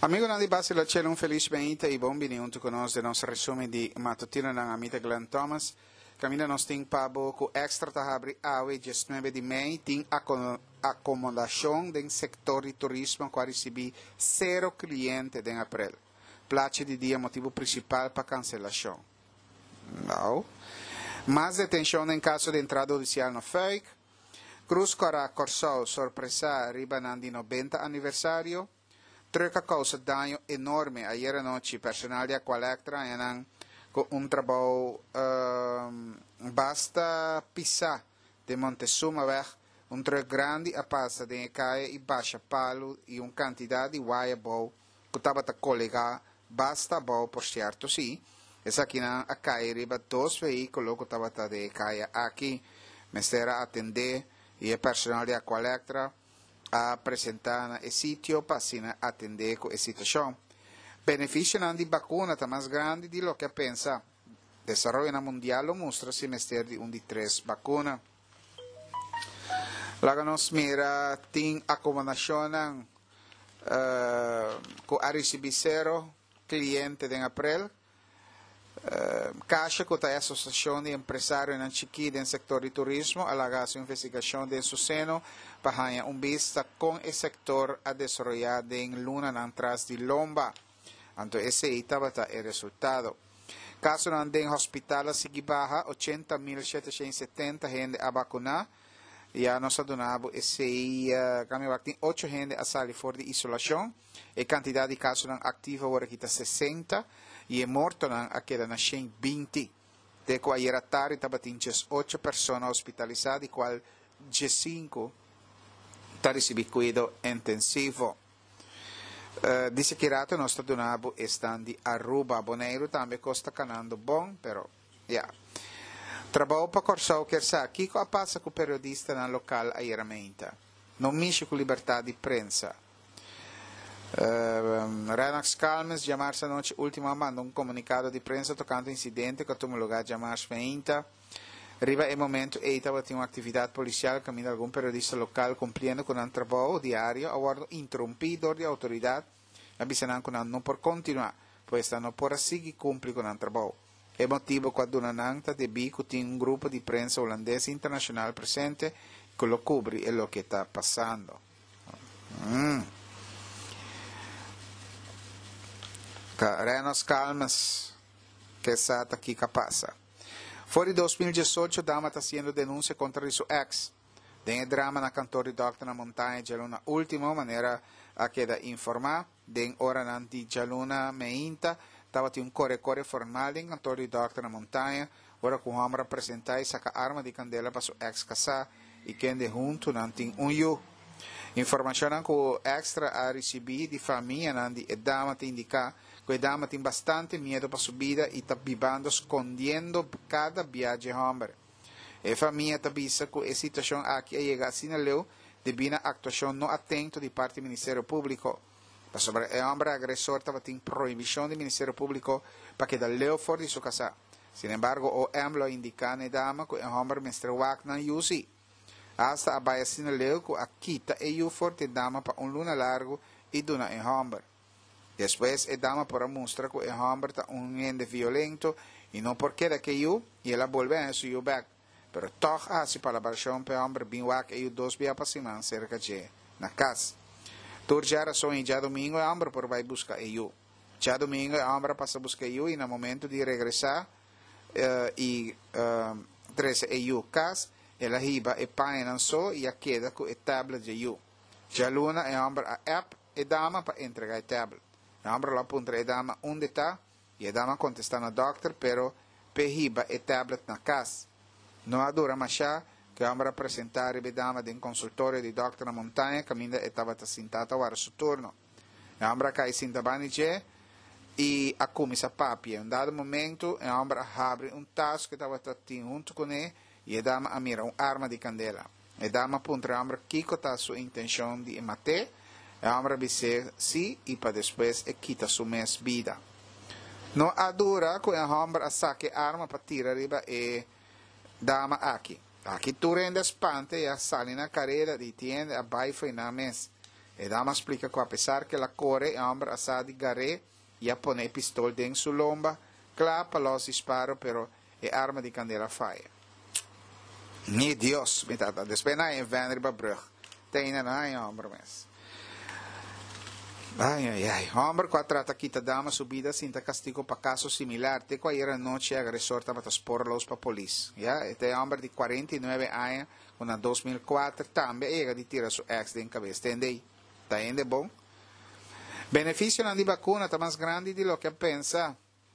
Amigo Nandi Bassi, lo cielo un felice benita e buon benvenuto con noi del nostro resume di mattutino ng amita Glenn Thomas. Camina nos ting pabo ku extra tahabri awe just 9 de Mei ting acomodação del sector de turismo qua recebi 0 cliente den april. Place di dia motivo principal para cancelação. Não. Mais detenção em caso de entrada judicial no fake. Cruz Cora Corsol sorpresa riba nandi 90 aniversario. Troca causa daño enorme ayer anoche personal de Aqualectra eran con un trabajo basta pisar de Montezuma weg un troca grande a passa de caia e baixa palo e uma quantidade de wire bow que estava a colega basta bow por certo sim essa aqui na a caia riba dois veículos que estava de caia aqui mestera atender e o personal de Aqualectra a apresentar no sitio para atender com a situação. Benefício di vacuna está mais grande de lo que pensa. Desarrollo mundial mostra se mester de de 3 vacunas. Logo nos mira tem acomodação com a receber 0 cliente em abril. Caixa com a Associação de Empresários em Chiqui no setor de turismo alaga sua investigação de seu seno para vista com o setor a desenvolver em luna atrás de lomba. Então esse estava o resultado. Caso não tem hospital a seguir baja 80.770 gente a vacunar e a nossa donabo esse tem 8 gente a sair fora de isolação e quantidade de casos não ativa agora está 60 e morto não aquela na 20. De qual era tarde estava 8 pessoas hospitalizadas, qual 5 está recebendo cuidado intensivo. Dice que rato nostro donabo estão de Aruba, Bonaire também costa canando bom, pero yeah. Trabalho para Corsol que sa aqui co passa com o periodista na local aieramento. Non misce com liberdade de prensa. Renax Calmes, chiamarsi anoche ultima manda un comunicato di prensa toccando incidente che tomou lugar chiamarsi 20. Arriva il momento e estava tinha uma atividade policial caminho algum periodista local cumprindo com um trabalho diário a guardo interrompido de autoridade avisando que não por continuar pois não por seguir cumprir com um trabalho. É motivo quando una nanta de bico tinha um grupo de prensa holandesa internacional presente que lo cubre e lo que está passando. Renos Calmas, que está aqui que passa. Fora de 2018, Dama está sendo denúncia contra seu ex. Tem drama na cantora Doctor na Montanha, de uma última maneira a queda informar. Den hora de Jaluna Meinta, estava um corre formal em cantora Doctor na Montanha. Ora com o homem apresentar e sacar arma de candela para seu ex casar e quem de junto não tem yu. Informação que o extra a receber de família Nandi e Dama te indica que a Dama tem bastante medo para sua vida e está vivendo escondendo cada viagem homem. A família está vista que a situação aqui chega assim na lei devido à atuação não atento de parte do Ministério Público. Para sobre o homem agressor estava tem proibição do Ministério Público para que da lei fora de sua casa. Sin embargo, o EMLO indica na Dama que o homem mestre Wak não usa. Hasta abaya sinaleu que a quita e o forte dama para luna largo e duna em homem. Depois a dama para mostrar que o homem está ende violento e não porque da que eu e ela volve a su back. Pero toch assim para a versão para o homem bem wak e o dois via para cima cerca de na casa. Turjara só em já domingo o homem por vai buscar eu. Já domingo o homem passa a buscar eu e no momento de regressar e 13 eu casa ela riba e pai não só e a queda com o tablet de eu. Já luna é homem a app e dama para entregar o tablet. O homem lá aponta a dama onde está e a dama contestando ao doctor, pero perriba o tablet na casa. Não há dura machá que o homem apresentar a dama de um consultório de doctor na montanha, caminho estava sentado ao seu turno. O homem cai sinta banije e a comissa papia. Em dado momento, o homem abre taço que estava junto com ele e a dama mira arma de candela. A dama aponta a homem que está sua intenção de matar. A homem dice sim e para depois quita sua vida. Não há dura que o homem saque arma para tirar riba e dama aqui. Aqui tu rende espante e sale na carreira de tienda a baixo na mesa. E dama explica que apesar que la corre, hombre asadi gare, ya pone pistol den su lomba, clapa los disparo, pero e arma di candela falla. Ni Dios, mitata, despena en Vanderbrug. Teina na, hombre, mes. Ai, hombre, qua trata quita dama subida sin castigo pa caso similar, te qua era noche agresor tava spor los pa polis. Ya, este hombre de 49 años, una 2004, también llega de tira su ex de en cabeza, ¿entendei? ¿Está ende bom? Beneficio di vacuna está más grande de lo que pensa.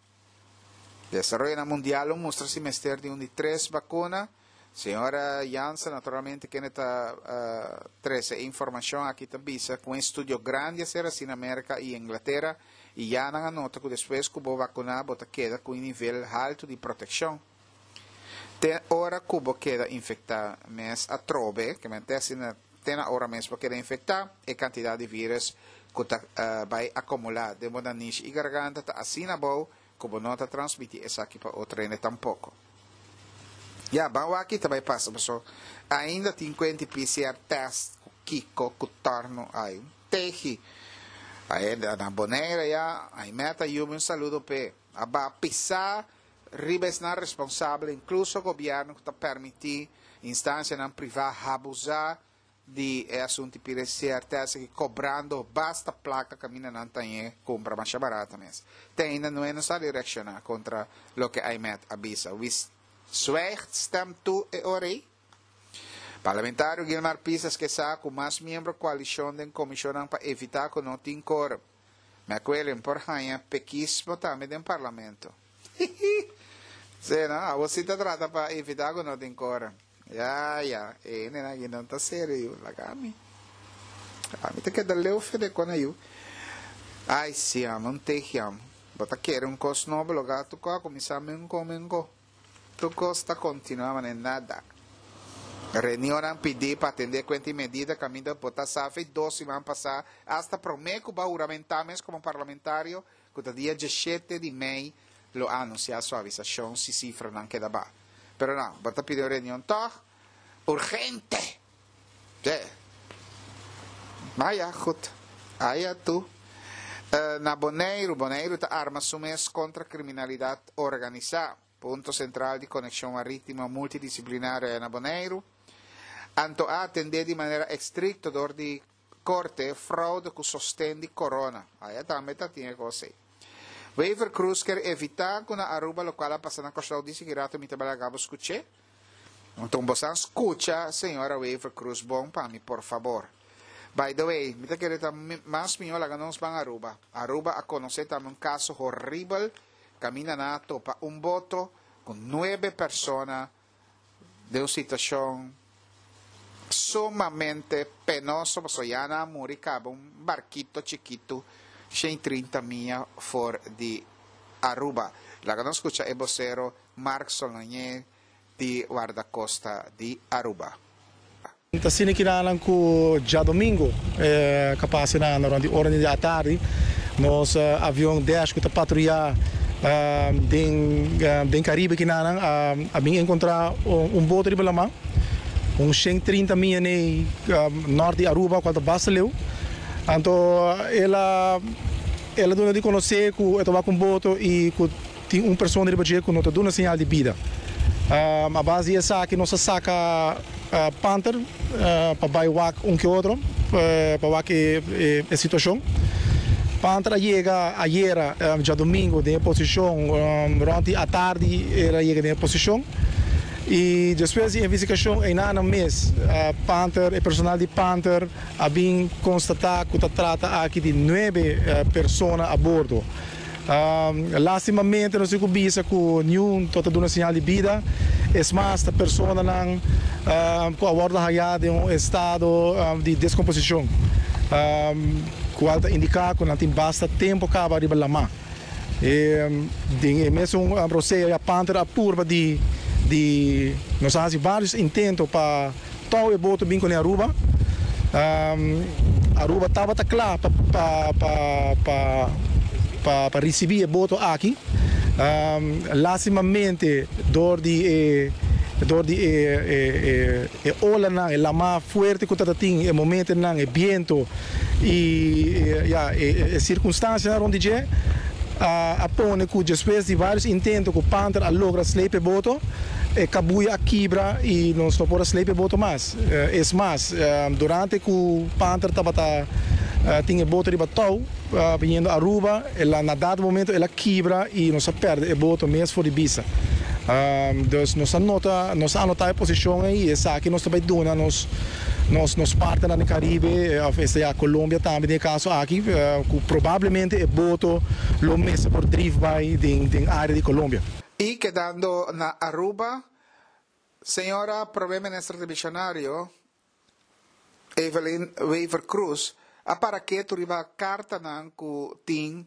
Desarrollo mundial muestra semestre de 1 de 3 vacunas. Senhora Janssen, naturalmente, que está trazer informação aqui também, com um estudo grande a ser assim na América e Inglaterra, e já não nota que depois que o vacunar, bota queda com um nível alto de proteção. Tem hora que o queda infectar, mas a trobe, que tem a hora mesmo que queda infectar, e quantidade de vírus que vai acumular, de modo niche e garganta, está assim na boa, que o não está transmitir essa aqui para o treino tampouco. Ja, vamos aqui também passa, pessoal. Ainda tem 50 PCR test, Kiko, Cutorno, aí teji. Aí na boneira, já, aí meta e um saludo para a pisar, ribes na responsável, incluso o governo que está permitir instância não privada abusar de assunto PCR test que cobrando basta placa caminha não tem compra mais barata mesmo. Tem ainda não é necessário reaccionar contra o que a met avisa. Zwijgt, stemt toe e orei. Parlamentário Guilmar Pisas que está com mais membros da coalição da comissão para evitar que não tenha cor. Mas aquele por rainha pequismo também do parlamento. Você não, você está tratando para evitar que não tenha cor. Já, ele não está sério, lagami. A mim tem que dar leu fede com eu. Ai, se não tem jam. Bota querer cos novo lugar tu co começar mengo. Tu costa continuava em nada. Reunião pedir para atender quantas medidas caminho botar safe 12 vão passar hasta prometo para juramentar mesmo como parlamentário que o dia 17 de maio lo anunciar sua avisação se cifra não queda ba. Pero não, bota pedir reunião tá urgente. Mas ja, goed. Aí tu na Bonaire tá arma sumes contra criminalidade organizada. Punto central di connessione marittima multidisciplinaria na Bonaire. Anto a attendere di maniera stretta di corte fraude che sostiene corona. Aí também tiene così. Waiver Cruz quer evitar que na Aruba locale passando a costa di sigirato mi tabalagabo escuche. Então você escucha, senhora Waiver Cruz, bom para mim, por favor. By the way, me te querer mais melhor lá ganamos para Aruba. Aruba a conhecer também caso horrível. Camina na topa voto com 9 pessoas de uma situação sumamente penosa, porque já na Muricaba, barquito chiquito, 130 milhas fora de Aruba. La que nos escucha é vocero Mark Solanier de guarda-costa de Aruba. Está sendo que já domingo, capaz de durante horas da tarde, nós avião 10 que está patrulhar den Caribe que nang abing encontrar boto de Balama 130 milha ne norte de Aruba quando basta leu então ela dona de conhecer que eu estava com boto e que tem pessoa de budget que não está dando sinal de vida a base é que nós saca Panther para bailar que outro para que a situação Panther chega ayer, já domingo, de posição, durante a tarde, ela chega de posição. E depois da investigação, em um mês, Panther, o personal de Panther, a bem constatar que trata aqui de 9 pessoas a bordo. Lastimamente, não se cobiça que nenhum está dando sinal de vida. É mais, a pessoa não com a borda de estado de descomposição. Que indica que não tem basta tempo para arribar lá. E mesmo a processo a Panther apurva de nós fazemos vários intentos para tal e boto bem com a Aruba. Aruba estava claro para receber o boto aqui. Lastimamente, dor de door die ola na e lama fuerte que tem e momento na e viento e circunstâncias onde je a pone que depois de vários intentos que o Panther a logra slepe boto e cabuia a quebra e não se pode slepe boto mais mais durante que o Panther estava tinha boto de batau vindo a Aruba ela na dado momento ela quebra e não se perde o boto mesmo for de bisa. Dus nós anota a posição aí essa aqui nós também dona nos partes no Caribe ou essa a Colômbia também tem caso aqui que provavelmente é boto lo mesmo por drive-by de área de Colômbia. E quedando na Aruba, senhora Primeira Ministra do Missionário Evelyn Weaver Cruz, a para que tu riba carta nang ku ting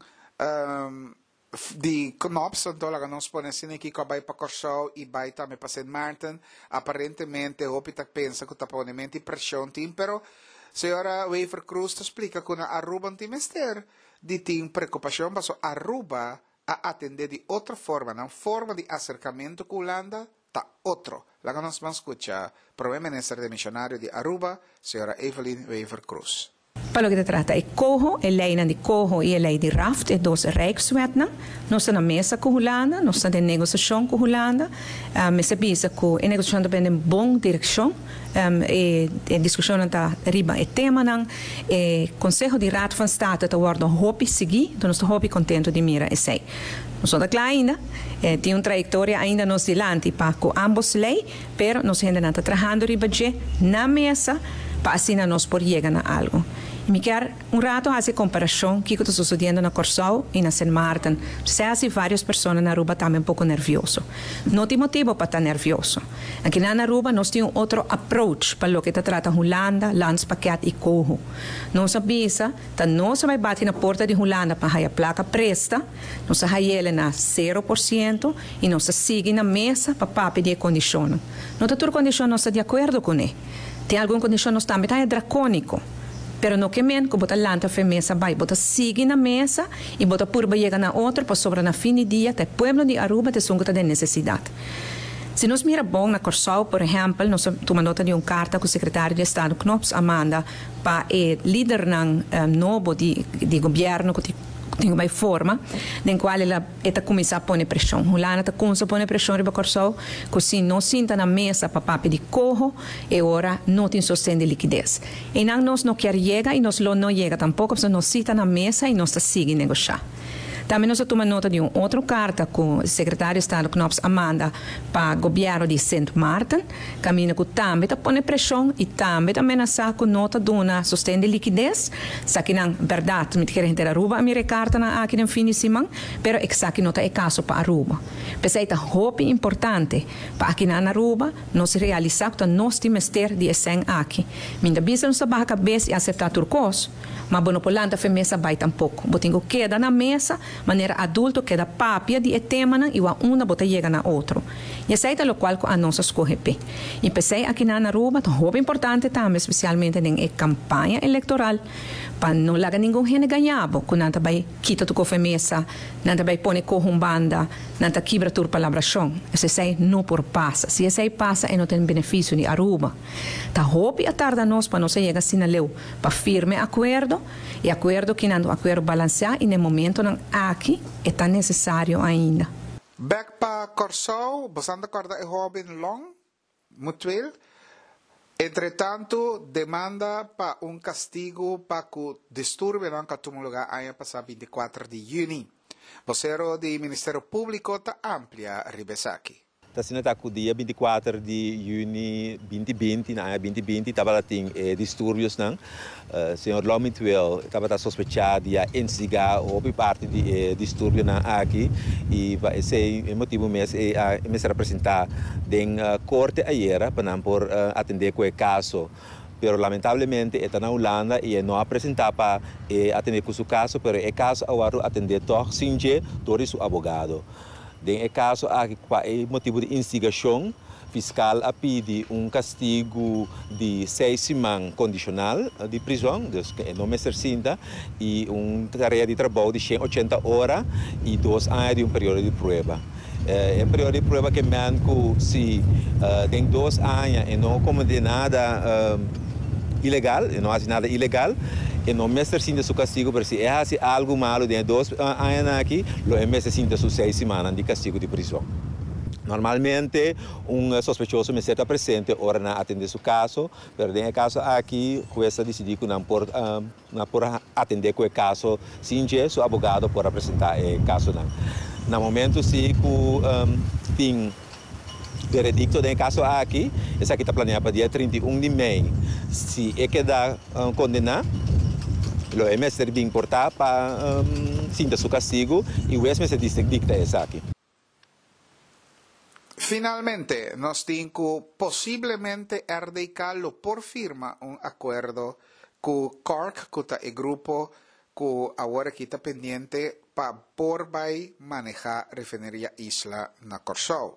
di Knops, então nós ponemos aqui que vai para Corsau e vai também para St. Martin, aparentemente hopita pensa que taponimento e pressão tim, pero senhora Weaver Cruz te explica que na Aruba tem mester de tim preocupação, mas Aruba a atender de outra forma, na forma de acercamento com Holanda, tá outro. Lá que nós vamos escuchar Primeira Ministra de Missionário de Aruba, senhora Evelyn Weaver Cruz. Para o que se trata é coho, é lei de coho e é lei de raft, é dois rijkswetten. Nós estamos na mesa com a Holanda, nós estamos em negociação com a Holanda. Mas é bisa que a negociação está em boa direção. E a discussão está riba é tema não. O Conselho de Raad van State está agora hobby seguir, então nós estamos hobby contente de mirar esse. Nós estamos lá ainda, tem uma trajetória ainda nos dilante para com ambos leis, mas nós ainda estamos trabalhando riba na mesa para assim nós podemos chegar a algo. Me quer rato fazer comparação que está sucedendo na Corsau e na St. Martin. Se há várias pessoas na Aruba também pouco nervioso. Não tem motivo para estar nervioso. Aqui na Aruba nós temos outro approach para o que se trata Holanda, Landspaket e Coho. Nós sabemos que nós vai bater na porta de Holanda para a placa presta, nós vai ele na 0% e nós seguimos na mesa para pedir condição. Não tem toda condição nós estamos de acordo com ele. Tem alguma condição nós também é dracônico. Pero no que men, que bota lanta fe mesa vai, bota sigue na mesa e bota purba chega na outra, para sobra na fim de dia, até pueblo de Aruba te sunga de necessidade. Se nós mira bom na Corsau, por exemplo, nós tomamos nota de uma carta com o secretário de Estado Knops Amanda para o líder novo de governo que tem uma forma em qual ela está começando a pôr pressão. Holanda está começando a pôr pressão para Corsau, que assim não sinta na mesa para pedir corro e ora não tem sustento de liquidez. E nós não queremos chegar e nós não chega tampouco, porque nós senta na mesa e nós seguimos a negociar. Também nós tomamos nota de uma outra carta com o secretário de Estado Knops Amanda para o governo de St. Martin, caminho que também está pondo pressão e também ameaçar com nota de uma sustento de liquidez. Só que, na verdade, me querem ter Aruba a minha carta aqui no fim de semana, mas é que nota é caso para Aruba. Pensei que é importante para aqui na Aruba nós realizar que nós temos ter de essência aqui. Minha bisa não está a cabeça e aceitar turcos, mas não pode fazer mesa vai tampouco. Botinho queda na mesa, maneira adulto queda papia de tema e uma bota chega na outro. E essa é o qual a nossa escolhe. E pensei aqui na Aruba, é importante também, especialmente em campanha eleitoral, para não largar ninguém gente ganhava, quando não vai quitar tu cofe mesa, não vai pôr corrumbanda, não vai quebrar tua palabração. Essa não por passa. Se essa passa, não tem benefício de Aruba. Tá hope a tarde nós para nós chegar assim na leu, para firme acordo e acordo que não acordo balancear e no momento não aqui é tão necessário ainda. Back para Corsau, bastante acorda é Robin Long, mutual. Entretanto, demanda para castigo para que distúrbio não que lugar aia passar 24 de junho. Vocero do Ministério Público está amplia ribesaki. Está sendo o dia 24 de junho 2020, na 2020, estava lá distúrbios, não? Senhor Lomituel estava sospechado de instigar ou parte de distúrbio aqui e esse é o motivo mesmo é me representar na corte ayer para não por atender com o caso. Pero lamentablemente está na Holanda e não apresentar para atender com o caso, pero o caso agora atender toch sem todo seu advogado. Em caso há motivo de instigação, fiscal a pedir castigo de 6 semanas condicional de prisão, não me cercinta, e tarefa de trabalho de 180 horas e 2 anos de período de prova. É priori prova que manco se tem 2 anos e não comete nada ilegal, não faz nada ilegal, e não me sinta su castigo, porque se é algo malo de 2 anos aqui, lo me sinta su 6 semanas de castigo de prisão. Normalmente, sospechoso me está presente, ora não atende seu caso, mas no caso aqui, o juez decidiu que não por atender o caso, sim, o advogado pode apresentar o caso. No momento, se tem veredicto do caso aqui, esse aqui está planeado para dia 31 de maio. Se é que dá condenar, o MS deve importar para sinta seu castigo e o MS dicta esse aqui. Finalmente, nos tenemos posiblemente RDK lo por firma un acuerdo con Cork, con el grupo que ahora está pendiente para por manejar refinería Isla na Corsou.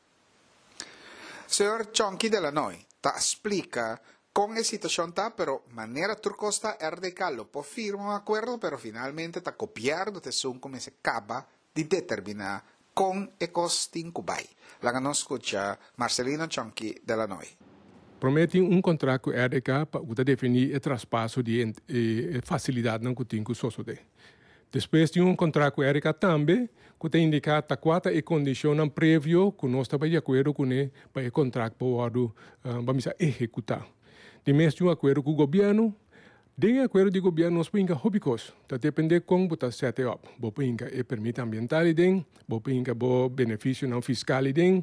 Señor Chonky de la Noi, ta explica con la situación pero manera turcosta RDK lo por firma un acuerdo, pero finalmente está copiando de son como se acaba de determinar con Ecostin Cubay. La que nos escucha Marcelino Chonky de la Noi. Promete um contrato com a RDK para definir o traspasso de facilidade não que tem com o SOSODE. Depois de um contrato com a RDK também, que tem indicado a quatro e condição prévia que nós estamos de acordo com ele para o contrato para executar. Depois de um acordo com o governo, de acordo com o governo, nós podemos hobby cost. Depende de como está set up. Podemos permite ambiental podemos benefício fiscal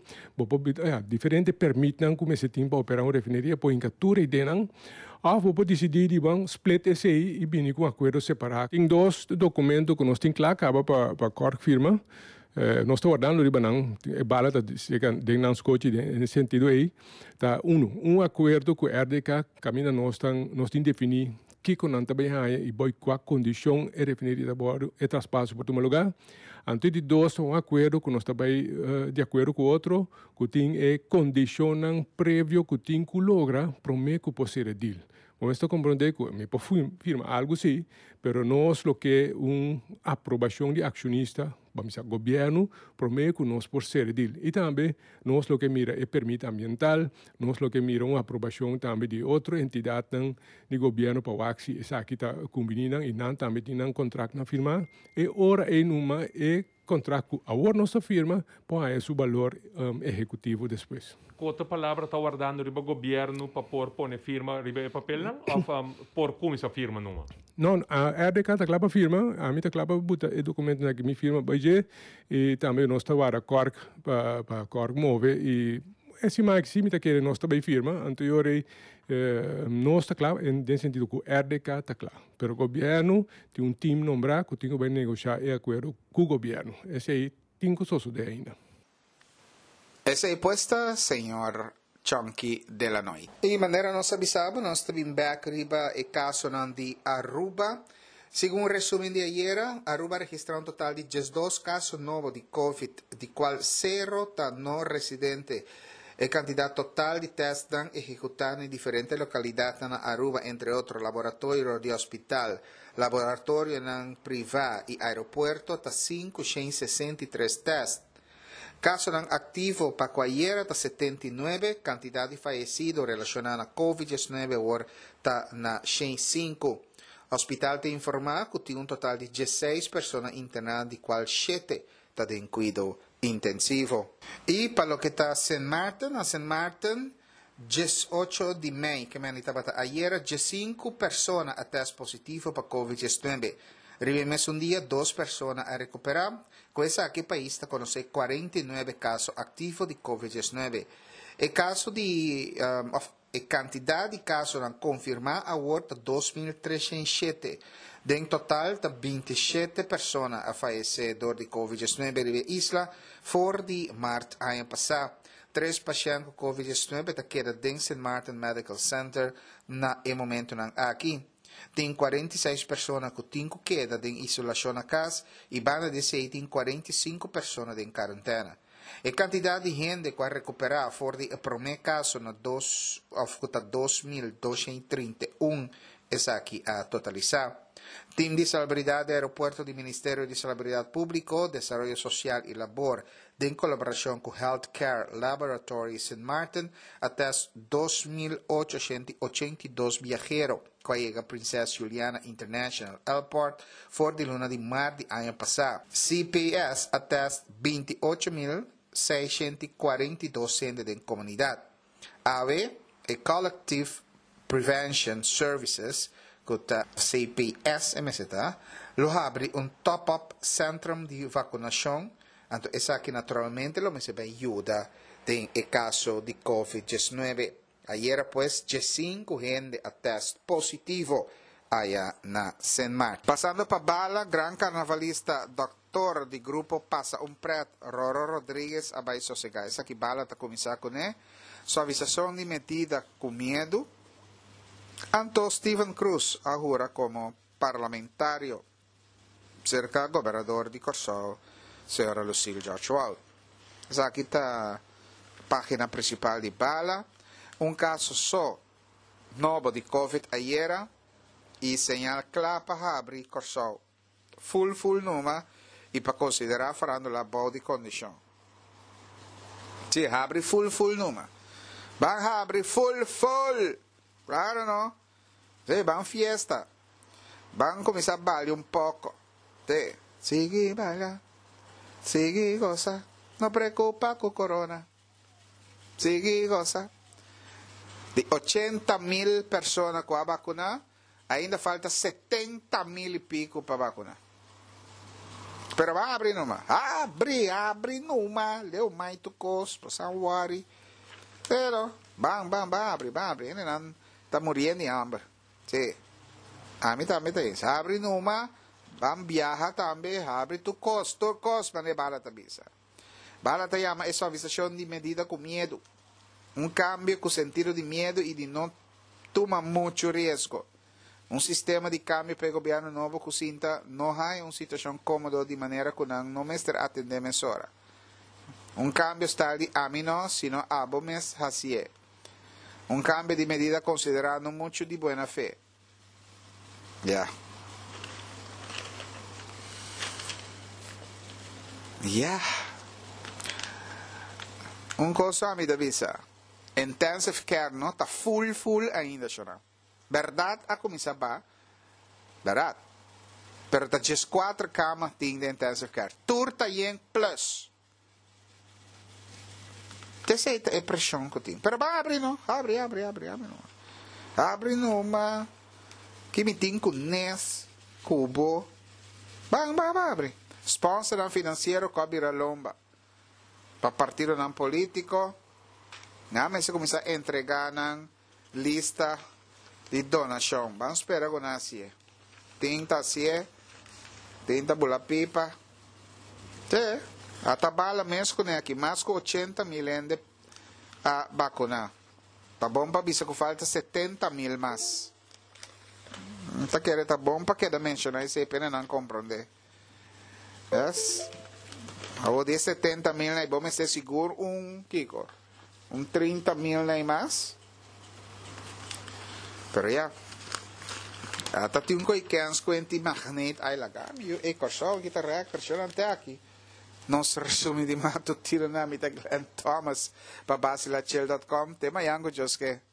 diferente permitem como se tem para operar uma refineria, podemos tudo podemos decidir de split esse e vir com um acordo separado. Tem 2 documentos que nós temos lá, acaba para Cork firma. Nós estamos guardando de banang, bala de não escute nesse sentido aí. Tá acordo com a RDK, caminha nós temos definir que não também e qual condição é refineria de bordo e traspasso por um lugar. Antes de 2 acordo que nós também de acordo com outro que tem condição prévia que tem que logra para que possa ser deal. Vamos compreender que me pode firmar algo sim, mas nós lo que aprovação de acionista, vamos dizer, governo, para que nós possa ser deal. E também nós lo que mira é permite ambiental, nós lo que mira aprovação também de outra entidade de governo para o axi, essa aqui está combinando e não também tem contrato na firma, e ora numa contrato que agora nossa firma para seu valor executivo depois. Outra palavra está guardando o governo para pôr firma riba papel não ou por como essa firma não? Não, a RDK está claro para firma, a mim está claro para botar o documento na minha firma hoje e também nós está agora Cork para Cork move e esse mais sim está querendo nós também firma, anterior nós está claro nesse sentido que o RDK está claro, mas o governo tem um time nombrado que tem que negociar e acordo com o governo, esse aí tem que suceder ainda. Esa es puesta, señor Chonky de la Noi. De manera nos avisaba, nos estamos back arriba el caso de Aruba. Según un resumen de ayer, Aruba registró un total de 12 casos nuevos de COVID, de cual 0 está no residente. El cantidad total de test dan ejecutados en diferentes localidades en Aruba, entre otros laboratorios de hospital, laboratorio privado y aeropuerto, está 563 tests. Caso activo para cualquiera está 79, cantidad de fallecidos relacionada a COVID-19 ahora está na 105. Hospital te informa que tiene un total de 16 personas internadas, de cual 7 está en cuidado intensivo. Y para lo que está a St. Martin, 18 de mayo, que me han dicho ayer, 5 personas a test positivo para COVID-19. Rivimos un día 2 personas a recuperar. Con esa aquí país está conoce 49 casos activos de COVID-19. El caso de cantidad de casos confirmados ahora 2.307. En total, 27 personas a fallecido de COVID-19 en la isla, por de marzo año pasado. 3 pacientes con COVID-19 quedan en St. Martin Medical Center na el momento aquí. Tem 46 pessoas que têm queda em isolação na casa e van a dizer tem 45 pessoas em quarentena. A quantidade de gente que vai recuperar fora do primeiro caso na 2.231 é aqui a totalizar. Team de Salubridad de Aeropuerto do Ministério de Salubridad Público, Desarrollo Social e Labor, em colaboração com Healthcare Laboratory St. Martin, até 2.882 viajeros que chega a Princesa Juliana International Airport fora de luna de mar de ano passado. CPS até 28.642 centros de comunidade. AVE e Collective Prevention Services, que CPS MST, lo abre top-up centrum de vacunação. Então, essa aqui naturalmente lo recebe ajuda em caso de COVID-19. Ayer, pues, 5 gente a teste positivo allá na St. Martin. Passando para Bala, gran carnavalista, doctor de grupo Passa Pret, Roro Rodrigues, abai sossegar. Essa aqui Bala está começando com ele. Suavização de medida com medo. Anto Steven Cruz, agora como parlamentário, cerca governador de Corsol, senhora Lucille George Wall. Essa aqui está a página principal de Bala. Caso só novo de Covid ayer e señal clara para abrir Corsol. Full número e para considerar farando la body condition. Se abre full número. Van abrir full. Claro, não? Se van fiesta. Van começar a bailar pouco. Sigue baila. Sigue goza. Não preocupa com corona. Sigue goza. De 80.000 pessoas com a vacuna, ainda falta 70.000 e pico para vacunar. Pero vai abrir numa. Abre numa. Leu mais tu cospo, São Wari. Pero, abre. Ele não está morrendo de hambre. Sim. A mim também tem isso. Abre numa, vamos viajar também, abre tu cospo, mas é barata bisa. Barata chama é suavização de medida com medo. Cambio com sentido de medo e de não tomar muito risco. Sistema de cambio para o governo novo que sinta não há uma situação cômoda de maneira que não mestre atender mesora. Cambio está de amino, sino abomes hasie. Cambio de medida considerando muito de boa fé. Coisa a me avisa. Intensive care não está full ainda, chora. Verdade a começar ba, verdade. Pero tá just 4 camas tem de intensive care. Turta yen plus. Te é pressão que tem. Pero vai abrir não, abre não. Abre numa. Que me tem com NES, Cubo. Vai abre. Sponsor financeiro cobre a lomba. Para partido não político. Mas se começar a entregar na lista de donação. Vamos esperar com a CIE. Tinta bula pipa. A tabela mesmo com aqui, mais que 80.000 a vacunar. Tá bom para bisa que falta 70.000 mais. Tá bom para cada mencionar isso aí, pena não compreender. Yes. Ao de 70.000 aí, vamos ser seguro Kiko. 30.000 aí mais. Pero até tem que anti magnet aí lagar. E corso kita reaction até aqui. Nós resume de mato tiro na mita Glenn Thomas para basilachel.com. Tema yango Joske.